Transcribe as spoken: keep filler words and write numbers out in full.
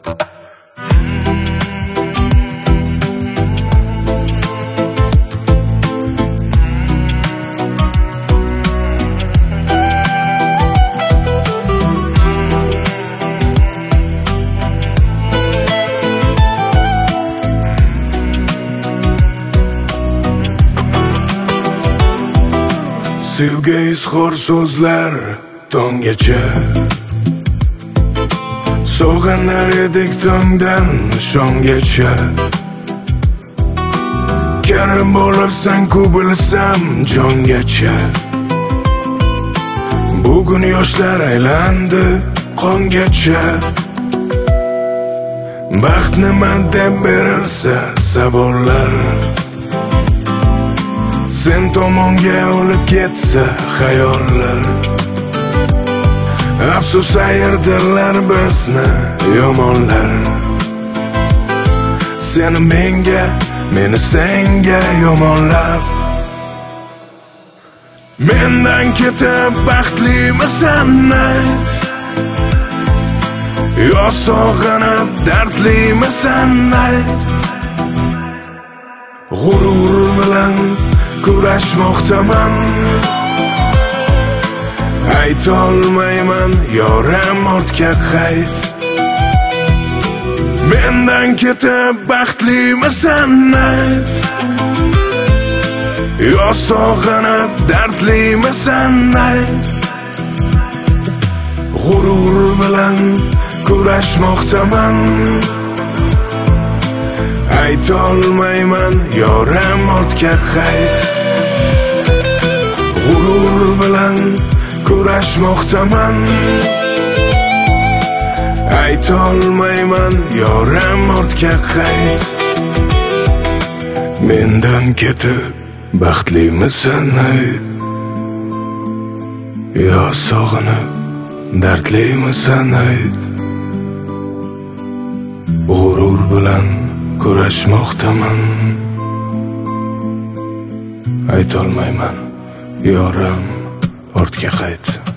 Sevgi izhor so'zlar tonggacha sog'anar edik tongdan shomgacha. Karim bo'libsan-ku bilsam jongacha. Bugun yoshlar aylandi qongacha. Baxt nima deb berilsa savollar, sen tomonga olib ketsa xayollar. Afsus ayirdilar bizni yomonlar. Seni menga, meni senga yomonlab. Mendan ketib baxtlimisan ayt, yo sog'inib dardlimisan ayt. G'urur bilan kurashmoqdaman, aytolmayman yoram ortga qayt. Mendan ketib baxtlimisan ayt, yo sog'inib dardlimisan ayt. G'urur bilan kurashmoqdaman, aytolmayman yoram ortga qayt. G'urur bilan kurashmoqdaman, aytolmayman yoram ortga qayt. Mendan ketib baxtlimisan ayt, yo sog'inib dardlimisan ayt. G'urur bilan kurashmoqdaman, aytolmayman yoram ortga qayt.